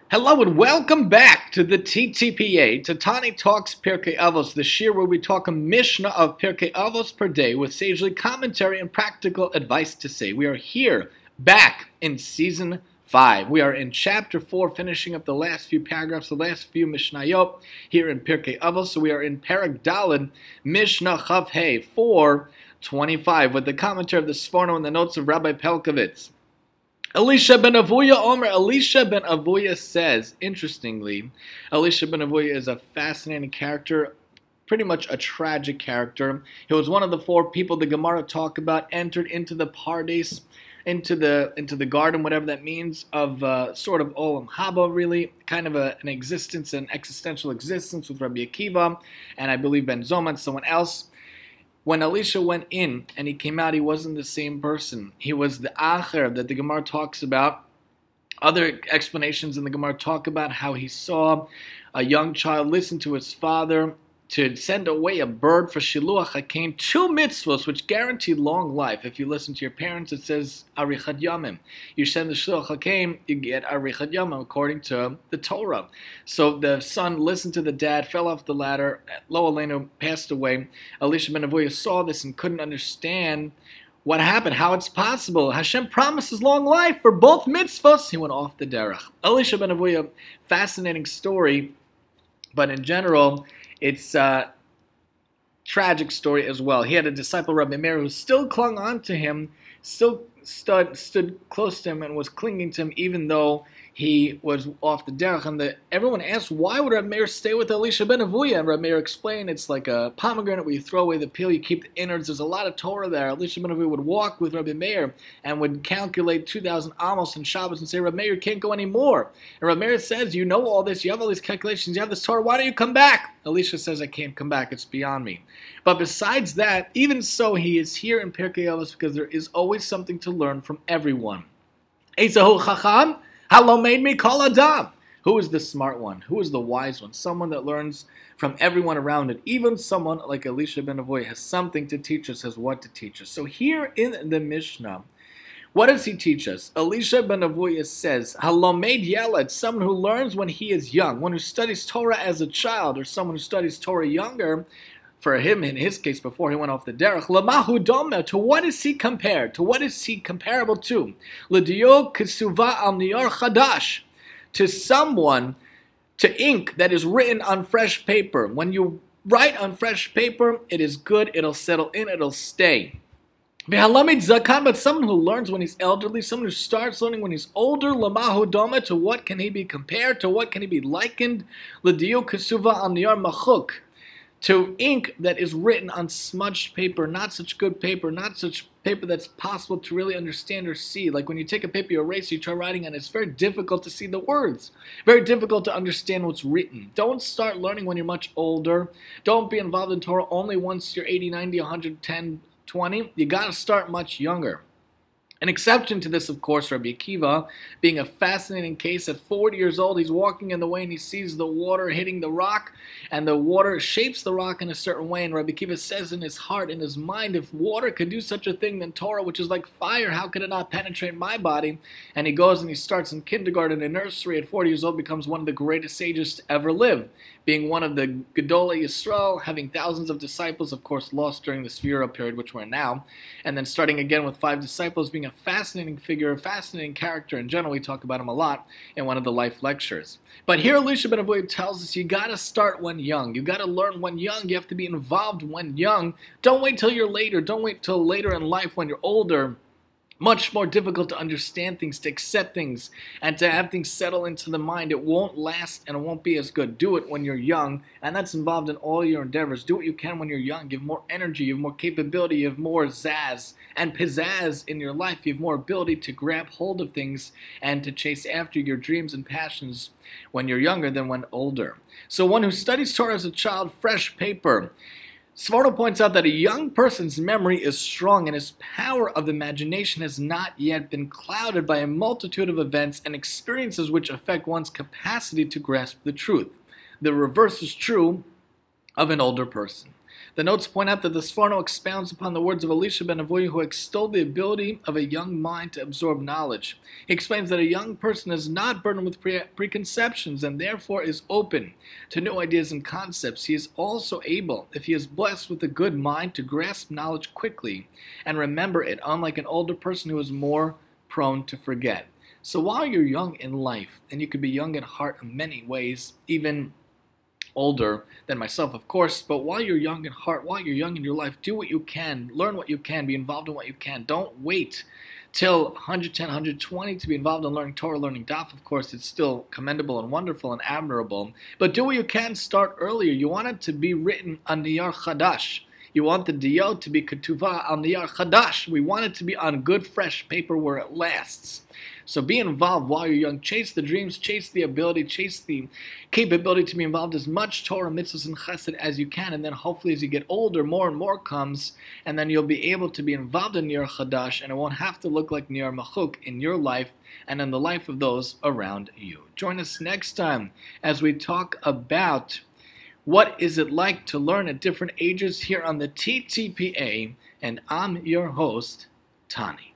Hello and welcome back to the TTPA, Tatani Talks Pirkei Avos, the shir where we talk a Mishnah of Pirkei Avos per day with sagely commentary and practical advice to say. We are here, back in Season 5. We are in Chapter 4, finishing up the last few paragraphs, the last few Mishnayot here in Pirkei Avos. So we are in Perek Daled, Mishnah Chav Hey 4:25, with the commentary of the Sforno and the notes of Rabbi Pelkovitz. Elisha ben Avuya Omer. Elisha ben Avuya says, interestingly, Elisha ben Avuya is a fascinating character, pretty much a tragic character. He was one of the four people the Gemara talk about, entered into the Pardes, into the garden, whatever that means, of sort of Olam Haba, really, kind of an existence, an existential existence with Rabbi Akiva, and I believe Ben Zoma and someone else. When Elisha went in and he came out, he wasn't the same person. He was the Acher that the Gemara talks about. Other explanations in the Gemara talk about how he saw a young child listen to his father to send away a bird for Shiluach HaKain, 2 mitzvos which guarantee long life. If you listen to your parents, it says Arichat Yamim. You send the Shiluach HaKain, you get Arichat Yamim according to the Torah. So the son listened to the dad, fell off the ladder, Lo Aleinu passed away. Elisha ben Avuya saw this and couldn't understand what happened, how it's possible. Hashem promises long life for both mitzvos. He went off the derech. Elisha ben Avuya, fascinating story, but in general, it's a tragic story as well. He had a disciple, Rabbi Meir, who still clung on to him, still stood close to him and was clinging to him even though he was off the derech. And everyone asked, why would Rabbi Meir stay with Elisha ben Avuya? And Rabbi Meir explained, it's like a pomegranate where you throw away the peel, you keep the innards. There's a lot of Torah there. Elisha ben Avuya would walk with Rabbi Meir and would calculate 2,000 amos and Shabbos and say, Rabbi Meir, you can't go anymore. And Rabbi Meir says, you know all this, you have all these calculations, you have this Torah, why don't you come back? Elisha says, I can't come back, it's beyond me. But besides that, even so, he is here in Pirkei Avos because there is always something to learn from everyone. Eizahu chacham, halo made me kol adam. Who is the smart one? Who is the wise one? Someone that learns from everyone around it. Even someone like Elisha ben Avuya has something to teach us, has what to teach us. So here in the Mishnah, what does he teach us? Elisha ben Avuya says, Halomed Yeled, someone who learns when he is young, one who studies Torah as a child, or someone who studies Torah younger. For him, in his case, before he went off the derech, Lamahu Doma, to what is he compared? To what is he comparable to? L'dio Kesuva al Niyor Chadash, to someone, to ink that is written on fresh paper. When you write on fresh paper, it is good, it'll settle in, it'll stay. V'halamid Zakan, but someone who learns when he's elderly, someone who starts learning when he's older, Lamahu Doma, to what can he be compared? To what can he be likened? L'dio Kesuva al Niyor Machuk, to ink that is written on smudged paper, not such good paper, not such paper that's possible to really understand or see. Like when you take a paper, you erase, you try writing on it, it's very difficult to see the words. Very difficult to understand what's written. Don't start learning when you're much older. Don't be involved in Torah only once you're 80, 90, 110, 20. You got to start much younger. An exception to this, of course, Rabbi Akiva, being a fascinating case. At 40 years old, he's walking in the way and he sees the water hitting the rock, and the water shapes the rock in a certain way. And Rabbi Akiva says in his heart, in his mind, if water could do such a thing, then Torah, which is like fire, how could it not penetrate my body? And he goes and he starts in kindergarten and nursery. At 40 years old, becomes one of the greatest sages to ever live, being one of the Gedolei Yisrael, having thousands of disciples, of course, lost during the Sphira period, which we're in now, and then starting again with 5 disciples, being a fascinating figure, a fascinating character. In general, we talk about him a lot in one of the life lectures. But here Elisha ben Avuya tells us you got to start when young. You got to learn when young. You have to be involved when young. Don't wait till you're later. Don't wait till later in life when you're older. Much more difficult to understand things, to accept things, and to have things settle into the mind. It won't last and it won't be as good. Do it when you're young, and that's involved in all your endeavors. Do what you can when you're young. You have more energy, you have more capability, you have more zazz and pizzazz in your life. You have more ability to grab hold of things and to chase after your dreams and passions when you're younger than when older. So one who studies Torah as a child, fresh paper. Svarno points out that a young person's memory is strong and his power of imagination has not yet been clouded by a multitude of events and experiences which affect one's capacity to grasp the truth. The reverse is true of an older person. The notes point out that the Sforno expounds upon the words of Elisha ben Avoya, who extolled the ability of a young mind to absorb knowledge. He explains that a young person is not burdened with preconceptions and therefore is open to new ideas and concepts. He is also able, if he is blessed with a good mind, to grasp knowledge quickly and remember it, unlike an older person who is more prone to forget. So while you're young in life, and you could be young at heart in many ways, even older than myself, of course, but while you're young in heart, while you're young in your life, do what you can, learn what you can, be involved in what you can. Don't wait till 110, 120 to be involved in learning Torah, learning Daf. Of course, it's still commendable and wonderful and admirable, but do what you can, start earlier. You want it to be written on Niyar Chadash. You want the Diyot to be Ketuvah on Niyar Chadash. We want it to be on good, fresh paper where it lasts. So be involved while you're young. Chase the dreams, chase the ability, chase the capability to be involved as much Torah, mitzvahs, and chesed as you can. And then hopefully as you get older, more and more comes. And then you'll be able to be involved in Niyar Chadash. And it won't have to look like Niyar Machuk in your life and in the life of those around you. Join us next time as we talk about what is it like to learn at different ages here on the TTPA. And I'm your host, Tani.